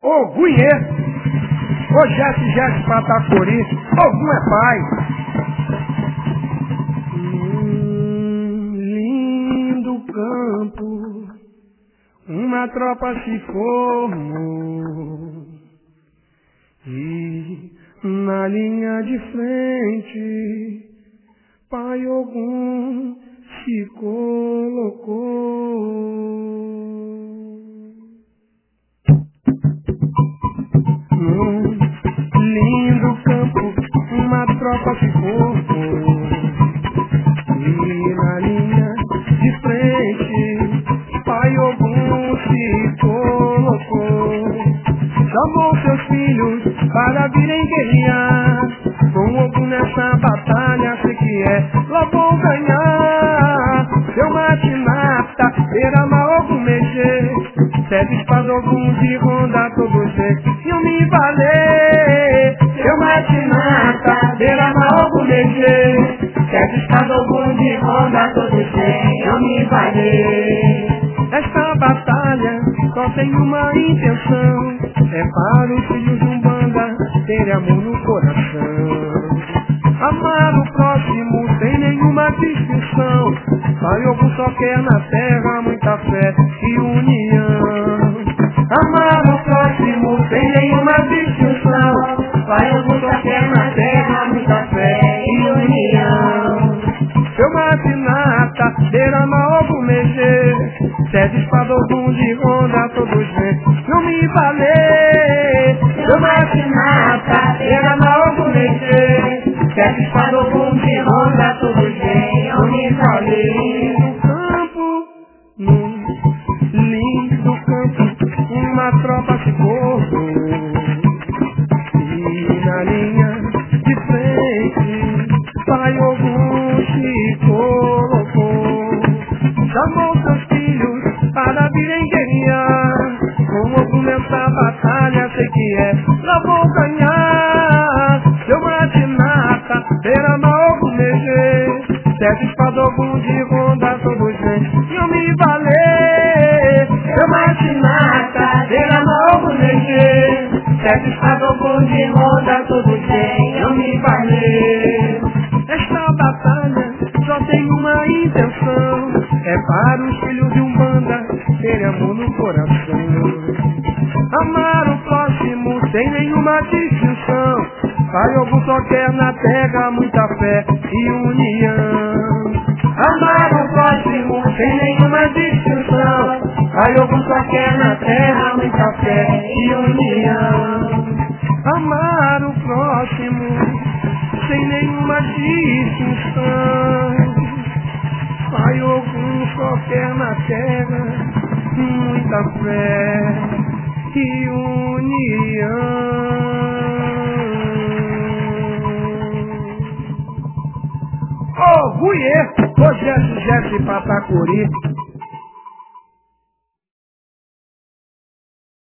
Ogunhê, ô Jesse Patacori, Ogum é pai. Lindo campo, uma tropa se formou e na linha de frente Pai Ogum se colocou. Num lindo campo, uma tropa se formou e na linha de frente Pai Ogum se colocou. Chamou seus filhos para virem guerrear com Ogum nessa batalha, sei que lá vou ganhar. Seu matinata, Beirama Ogum mexer, sete espada Ogum de ronda todos iam me valer. Seu matinata, Beirama Ogum mexer, sete espada Ogum de ronda todos iam me valer. Esta batalha só tem uma intenção, é para os filhos de Umbanda terem amor no coração. Amar o próximo sem nenhuma distinção. Pai Ogum só quer na terra muita fé e união. Amar o próximo sem nenhuma distinção. Pai Ogum só quer na terra muita fé e união. Seu matinata, Beirama Ogum mexer, sete espada Ogum de ronda todos não me valer. Seu matinata, Beirama Ogum mexer, sete espada Ogum de ronda todos não me valer. No lindo campo, uma tropa se formou e na linha de frente Pai Ogum se colocou. Chamou seus filhos para virem guerrear com Ogum nessa batalha, sei que lá vou ganhar. Seu matinata, Beirama Ogum mexer, sete espada Ogum de ronda todos iam me valer. Seu matinata, Beirama Ogum mexer, sete espada Ogum de ronda todos iam me valer. Esta batalha só tem uma intenção, é para os filhos de Umbanda terem amor no coração. Amar o próximo sem nenhuma distinção. Pai Ogum só quer na terra muita fé e união. Amar o próximo sem nenhuma distinção. Pai Ogum só quer na terra muita fé e união. Amar o próximo sem nenhuma distinção. Pai Ogum só quer na terra muita fé e união. Ogunhê, ô Jesse Patacori,